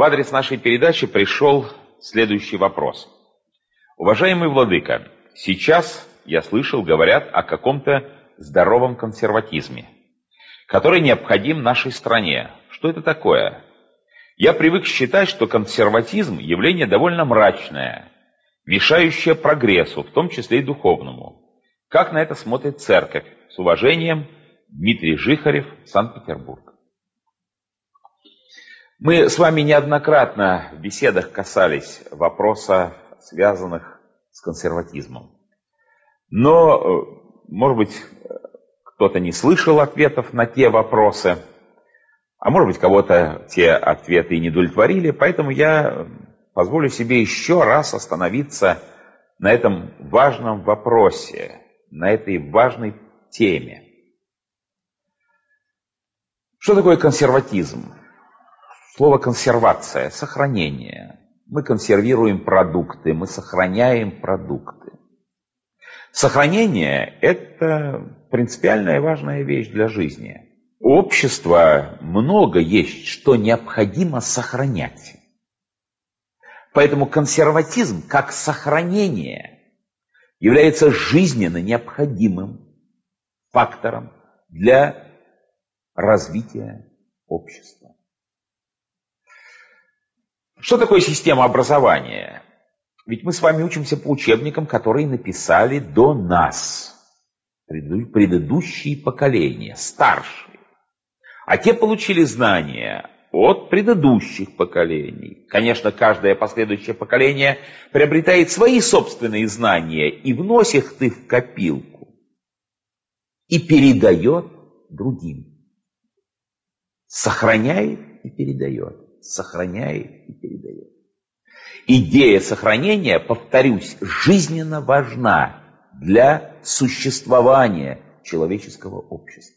адрес нашей передачи пришел следующий вопрос. Уважаемый владыка, сейчас, я слышал, говорят о каком-то здоровом консерватизме, который необходим нашей стране. Что это такое? Я привык считать, что консерватизм – явление довольно мрачное, мешающее прогрессу, в том числе и духовному. Как на это смотрит церковь? С уважением, Дмитрий Жихарев, Санкт-Петербург. Мы с вами неоднократно в беседах касались вопроса, связанных с консерватизмом. Но, может быть, кто-то не слышал ответов на те вопросы, а может быть, кого-то те ответы и не удовлетворили, поэтому я позволю себе еще раз остановиться на этом важном вопросе, на этой важной теме. Что такое консерватизм? Слово консервация, сохранение. Мы консервируем продукты, мы сохраняем продукты. Сохранение – это принципиальная и важная вещь для жизни. У общества много есть, что необходимо сохранять. Поэтому консерватизм, как сохранение, является жизненно необходимым фактором для развития общества. Что такое система образования? Ведь мы с вами учимся по учебникам, которые написали до нас предыдущие поколения, старшие. А те получили знания от предыдущих поколений. Конечно, каждое последующее поколение приобретает свои собственные знания и вносит их в копилку и передает другим. Сохраняет и передает. Сохраняет и передает. Идея сохранения, повторюсь, жизненно важна для существования человеческого общества.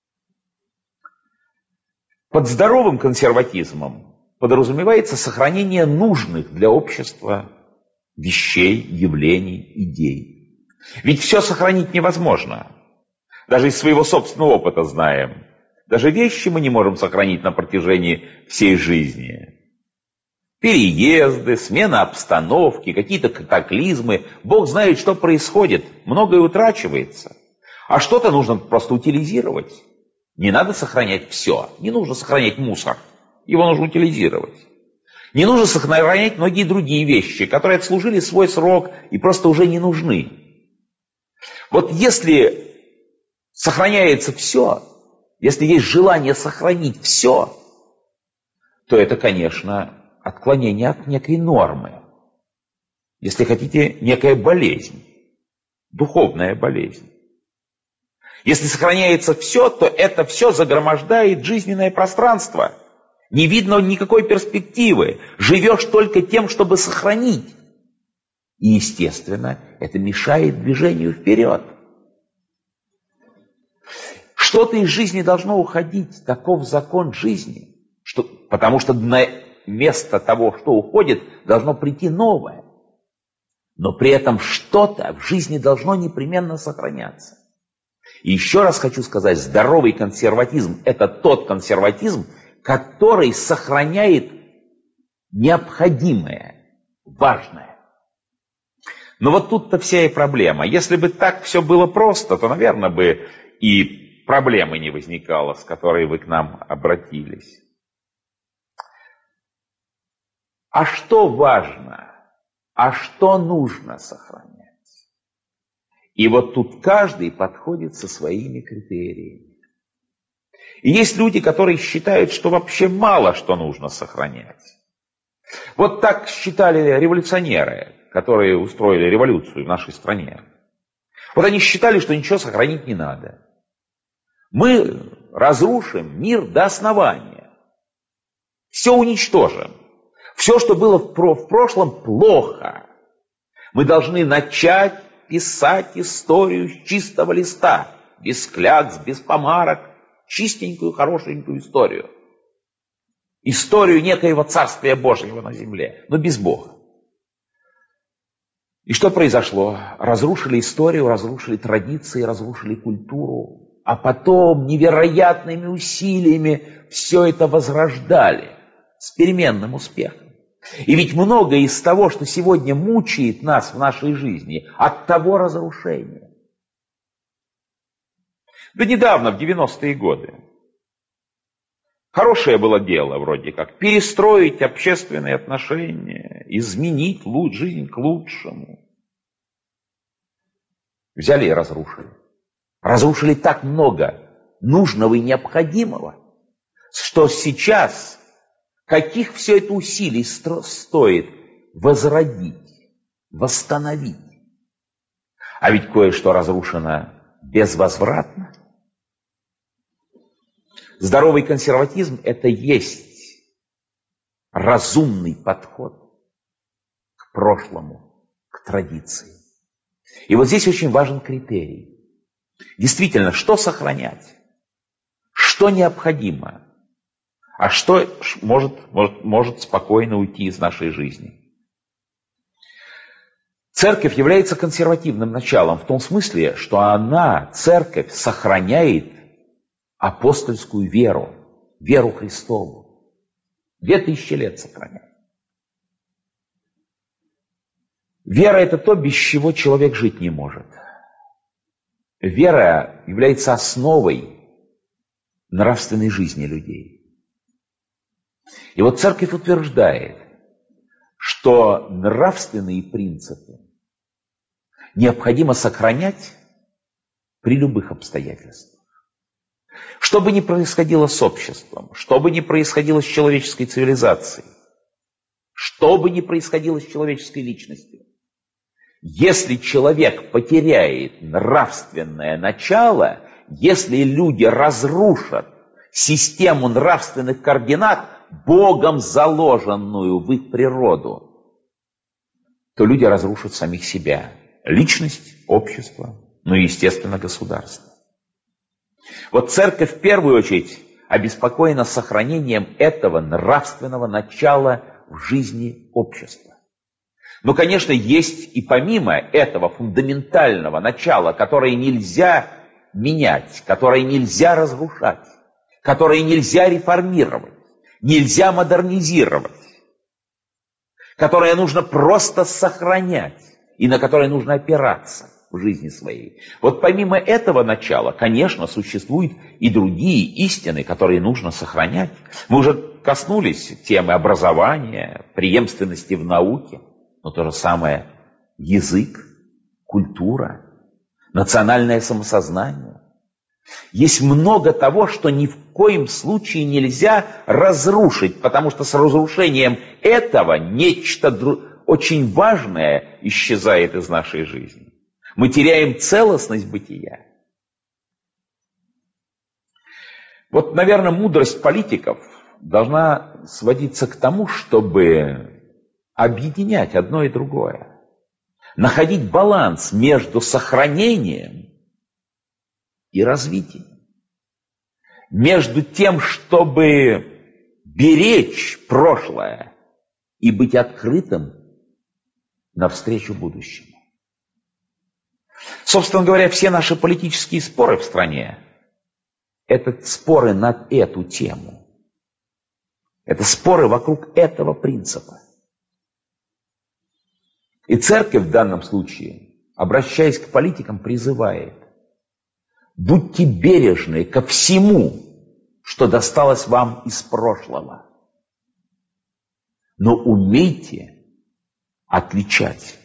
Под здоровым консерватизмом подразумевается сохранение нужных для общества вещей, явлений, идей. Ведь все сохранить невозможно. Даже из своего собственного опыта знаем. Даже вещи мы не можем сохранить на протяжении всей жизни. Переезды, смена обстановки, какие-то катаклизмы. Бог знает, что происходит. Многое утрачивается. А что-то нужно просто утилизировать. Не надо сохранять все. Не нужно сохранять мусор. Его нужно утилизировать. Не нужно сохранять многие другие вещи, которые отслужили свой срок и просто уже не нужны. Вот если сохраняется все, если есть желание сохранить все, то это, конечно, отклонение от некой нормы. Если хотите, некая болезнь, духовная болезнь. Если сохраняется все, то это все загромождает жизненное пространство. Не видно никакой перспективы. Живешь только тем, чтобы сохранить. И, естественно, это мешает движению вперед. Что-то из жизни должно уходить. Таков закон жизни. Потому что на место того, что уходит, должно прийти новое. Но при этом что-то в жизни должно непременно сохраняться. И еще раз хочу сказать, здоровый консерватизм – это тот консерватизм, который сохраняет необходимое, важное. Но вот тут-то вся и проблема. Если бы так все было просто, то, наверное, бы и проблемы не возникало, с которой вы к нам обратились. А что важно? А что нужно сохранять? И вот тут каждый подходит со своими критериями. И есть люди, которые считают, что вообще мало что нужно сохранять. Вот так считали революционеры, которые устроили революцию в нашей стране. Вот они считали, что ничего сохранить не надо. Мы разрушим мир до основания. Все уничтожим. Все, что было в прошлом, плохо. Мы должны начать писать историю с чистого листа, без клякс, без помарок, чистенькую, хорошенькую историю. Историю некоего Царствия Божьего на земле, но без Бога. И что произошло? Разрушили историю, разрушили традиции, разрушили культуру, а потом невероятными усилиями все это возрождали. с переменным успехом. И ведь многое из того, что сегодня мучает нас в нашей жизни, от того разрушения. Да недавно, в 90-е годы, хорошее было дело вроде как перестроить общественные отношения, изменить жизнь к лучшему. Взяли и разрушили. Разрушили так много нужного и необходимого, что сейчас каких все это усилий стоит возродить, восстановить. А ведь кое-что разрушено безвозвратно. Здоровый консерватизм – это есть разумный подход к прошлому, к традиции. И вот здесь очень важен критерий. Действительно, что сохранять? Что необходимо? А что может спокойно уйти из нашей жизни? Церковь является консервативным началом в том смысле, что она, церковь, сохраняет апостольскую веру, веру Христову. 2000 лет сохраняет. Вера – это то, без чего человек жить не может. Вера является основой нравственной жизни людей. И вот церковь утверждает, что нравственные принципы необходимо сохранять при любых обстоятельствах. Что бы ни происходило с обществом, что бы ни происходило с человеческой цивилизацией, что бы ни происходило с человеческой личностью, если человек потеряет нравственное начало, если люди разрушат систему нравственных координат, Богом заложенную в их природу, то люди разрушат самих себя. Личность, общество, ну и, естественно, государство. Вот церковь в первую очередь обеспокоена сохранением этого нравственного начала в жизни общества. Но, конечно, есть и помимо этого фундаментального начала, которое нельзя менять, которое нельзя разрушать, которое нельзя реформировать, нельзя модернизировать, которое нужно просто сохранять и на которое нужно опираться в жизни своей. Вот помимо этого начала, конечно, существуют и другие истины, которые нужно сохранять. Мы уже коснулись темы образования, преемственности в науке, но то же самое язык, культура, национальное самосознание. Есть много того, что ни в коем случае нельзя разрушить, потому что с разрушением этого нечто очень важное исчезает из нашей жизни. Мы теряем целостность бытия. Вот, наверное, мудрость политиков должна сводиться к тому, чтобы объединять одно и другое. Находить баланс между сохранением и развитием. Между тем, чтобы беречь прошлое и быть открытым навстречу будущему. Собственно говоря, все наши политические споры в стране – это споры над эту тему. Это споры вокруг этого принципа. И церковь в данном случае, обращаясь к политикам, призывает: будьте бережны ко всему, что досталось вам из прошлого. Но умейте отличать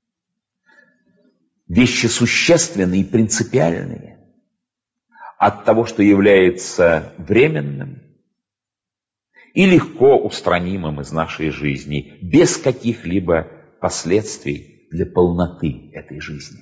вещи существенные и принципиальные от того, что является временным и легко устранимым из нашей жизни, без каких-либо последствий для полноты этой жизни.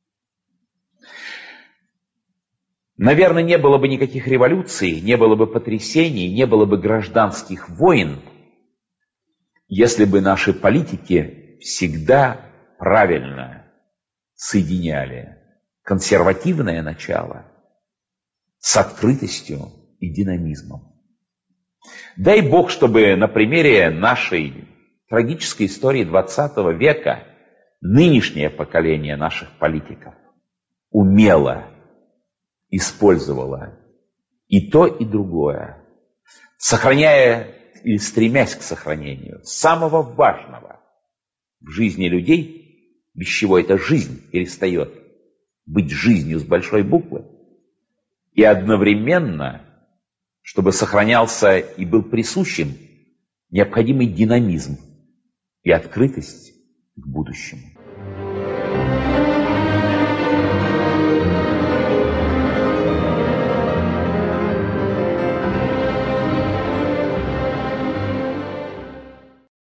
Наверное, не было бы никаких революций, не было бы потрясений, не было бы гражданских войн, если бы наши политики всегда правильно соединяли консервативное начало с открытостью и динамизмом. Дай Бог, чтобы на примере нашей трагической истории XX века нынешнее поколение наших политиков умело использовало и то, и другое, сохраняя или стремясь к сохранению самого важного в жизни людей, без чего эта жизнь перестает быть жизнью с большой буквы, и одновременно, чтобы сохранялся и был присущим необходимый динамизм и открытость к будущему.